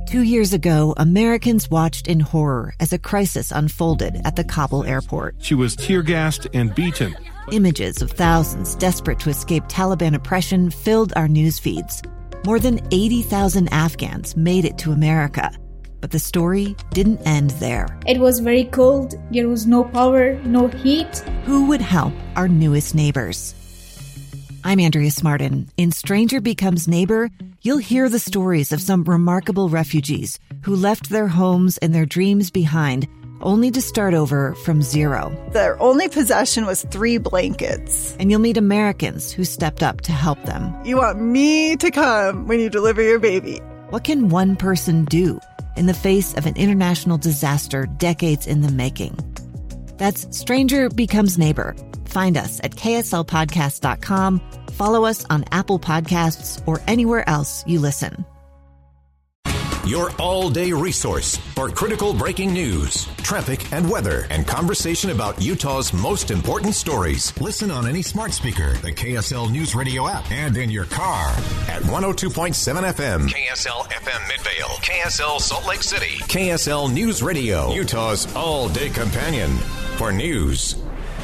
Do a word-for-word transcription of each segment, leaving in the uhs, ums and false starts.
Two years ago, Americans watched in horror as a crisis unfolded at the Kabul airport. She was tear-gassed and beaten. Images of thousands desperate to escape Taliban oppression filled our news feeds. More than eighty thousand Afghans made it to America. But the story didn't end there. It was very cold. There was no power, no heat. Who would help our newest neighbors? I'm Andrea Smartin. In Stranger Becomes Neighbor, you'll hear the stories of some remarkable refugees who left their homes and their dreams behind, only to start over from zero. Their only possession was three blankets. And you'll meet Americans who stepped up to help them. You want me to come when you deliver your baby. What can one person do in the face of an international disaster decades in the making? That's Stranger Becomes Neighbor. Find us at K S L podcast dot com. Follow us on Apple Podcasts or anywhere else you listen. Your all-day resource for critical breaking news, traffic and weather, and conversation about Utah's most important stories. Listen on any smart speaker, the K S L News Radio app, and in your car at one oh two point seven F M. K S L F M Midvale, K S L Salt Lake City, K S L News Radio, Utah's all-day companion for news.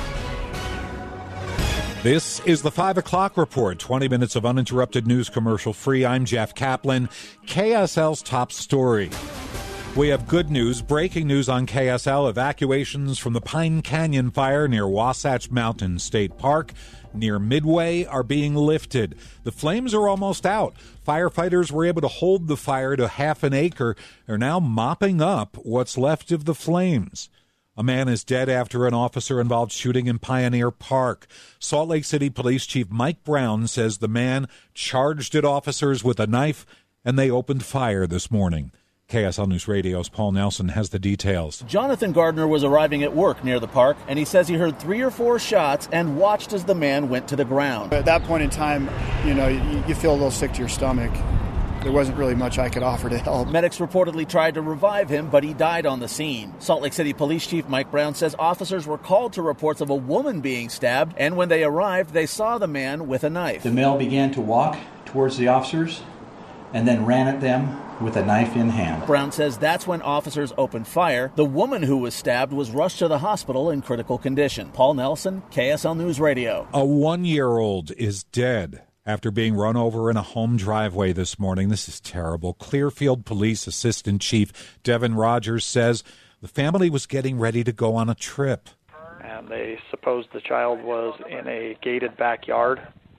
This is the five o'clock report, twenty minutes of uninterrupted news commercial free. I'm Jeff Kaplan. K S L's top story. We have good news, breaking news on K S L. Evacuations from the Pine Canyon fire near Wasatch Mountain State Park near Midway are being lifted. The flames are almost out. Firefighters were able to hold the fire to half an acre. They're now mopping up what's left of the flames. A man is dead after an officer-involved shooting in Pioneer Park. Salt Lake City Police Chief Mike Brown says the man charged at officers with a knife, and they opened fire this morning. K S L News Radio's Paul Nelson has the details. Jonathan Gardner was arriving at work near the park, and he says he heard three or four shots and watched as the man went to the ground. At that point in time, you know, you, you feel a little sick to your stomach. There wasn't really much I could offer to help. Medics reportedly tried to revive him, but he died on the scene. Salt Lake City Police Chief Mike Brown says officers were called to reports of a woman being stabbed, and when they arrived, they saw the man with a knife. The male began to walk towards the officers and then ran at them with a knife in hand. Brown says that's when officers opened fire. The woman who was stabbed was rushed to the hospital in critical condition. Paul Nelson, K S L News Radio. A one-year-old is dead after being run over in a home driveway this morning. This is terrible. Clearfield Police Assistant Chief Devin Rogers says the family was getting ready to go on a trip. And they supposed the child was in a gated backyard.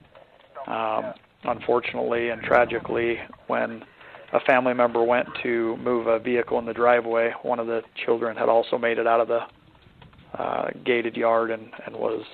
Um, unfortunately and tragically, when a family member went to move a vehicle in the driveway, one of the children had also made it out of the uh, gated yard and, and was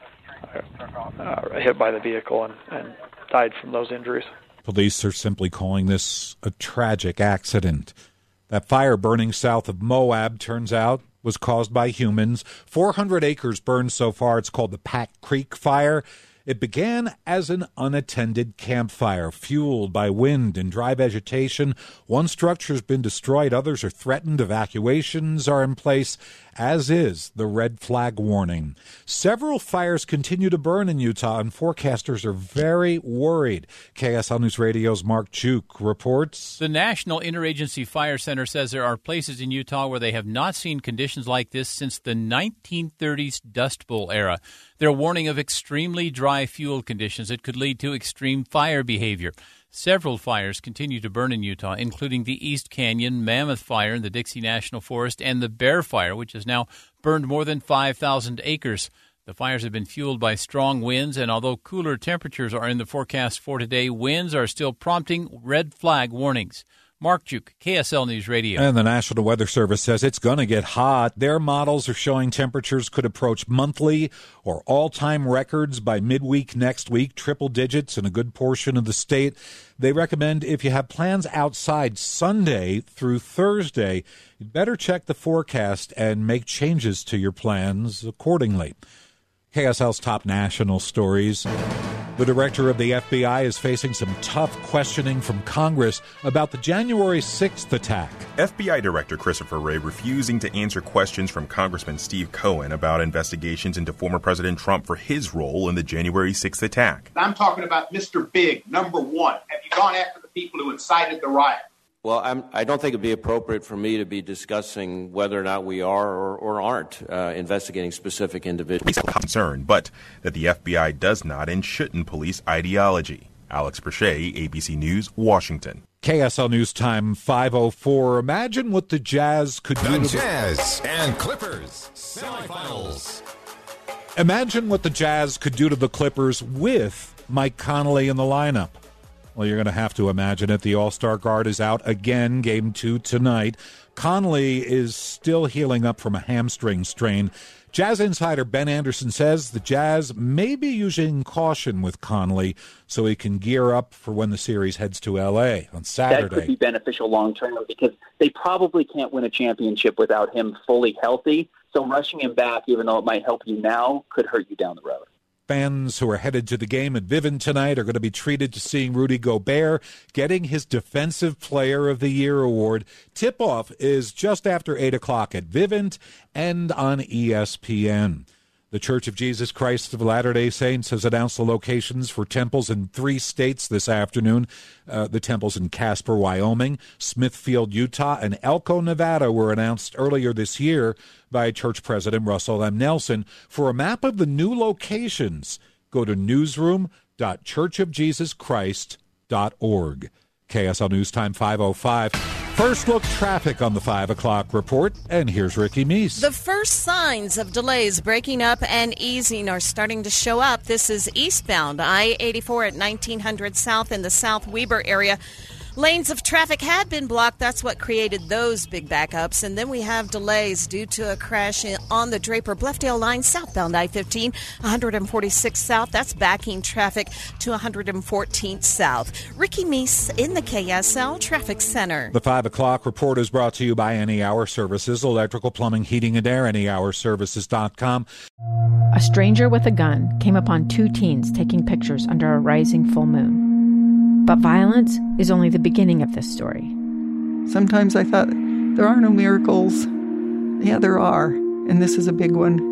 Uh, hit by the vehicle and, and died from those injuries. Police are simply calling this a tragic accident. That fire burning south of Moab, turns out, was caused by humans. four hundred acres burned so far. It's called the Pack Creek Fire. It began as an unattended campfire, fueled by wind and dry vegetation. One structure's been destroyed, others are threatened. Evacuations are in place, as is the red flag warning. Several fires continue to burn in Utah, and forecasters are very worried. K S L News Radio's Mark Juke reports. The National Interagency Fire Center says there are places in Utah where they have not seen conditions like this since the nineteen thirties Dust Bowl era. They're warning of extremely dry fuel conditions that could lead to extreme fire behavior. Several fires continue to burn in Utah, including the East Canyon Mammoth Fire in the Dixie National Forest and the Bear Fire, which has now burned more than five thousand acres. The fires have been fueled by strong winds, and although cooler temperatures are in the forecast for today, winds are still prompting red flag warnings. Mark Juke, K S L News Radio. And the National Weather Service says it's going to get hot. Their models are showing temperatures could approach monthly or all-time records by midweek next week, triple digits in a good portion of the state. They recommend if you have plans outside Sunday through Thursday, you'd better check the forecast and make changes to your plans accordingly. K S L's top national stories. The director of the F B I is facing some tough questioning from Congress about the January sixth attack. F B I Director Christopher Wray refusing to answer questions from Congressman Steve Cohen about investigations into former President Trump for his role in the January sixth attack. I'm talking about Mister Big, number one. Have you gone after the people who incited the riot? Well, I'm, I don't think it'd be appropriate for me to be discussing whether or not we are or, or aren't uh, investigating specific individuals. Concern, but that the F B I does not and shouldn't police ideology. Alex Brachet, A B C News, Washington. K S L News Time five oh four. Imagine what the Jazz could the do to Jazz the... and Clippers semifinals. Imagine what the Jazz could do to the Clippers with Mike Conley in the lineup. Well, you're going to have to imagine it. The All-Star guard is out again, game two tonight. Conley is still healing up from a hamstring strain. Jazz insider Ben Anderson says the Jazz may be using caution with Conley so he can gear up for when the series heads to L A on Saturday. That could be beneficial long-term because they probably can't win a championship without him fully healthy. So rushing him back, even though it might help you now, could hurt you down the road. Fans who are headed to the game at Vivint tonight are going to be treated to seeing Rudy Gobert getting his Defensive Player of the Year award. Tip-off is just after eight o'clock at Vivint and on E S P N. The Church of Jesus Christ of Latter-day Saints has announced the locations for temples in three states this afternoon. Uh, the temples in Casper, Wyoming, Smithfield, Utah, and Elko, Nevada were announced earlier this year by Church President Russell M. Nelson. For a map of the new locations, go to newsroom dot church of jesus christ dot org. K S L News Time five oh five. First look traffic on the five o'clock report, and here's Ricky Meese. The first signs of delays breaking up and easing are starting to show up. This is eastbound I eighty-four at nineteen hundred South in the South Weber area. Lanes of traffic had been blocked. That's what created those big backups. And then we have delays due to a crash on the Draper-Bluffdale line, southbound I fifteen, one forty-six South. That's backing traffic to one fourteenth South. Ricky Meese in the K S L Traffic Center. The five o'clock report is brought to you by Any Hour Services, electrical, plumbing, heating, and air, any hour services dot com. A stranger with a gun came upon two teens taking pictures under a rising full moon. But violence is only the beginning of this story. Sometimes I thought, there are no miracles. Yeah, there are, and this is a big one.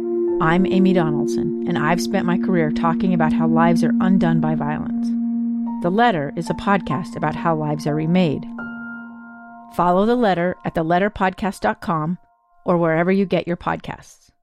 I'm Amy Donaldson, and I've spent my career talking about how lives are undone by violence. The Letter is a podcast about how lives are remade. Follow The Letter at the letter podcast dot com or wherever you get your podcasts.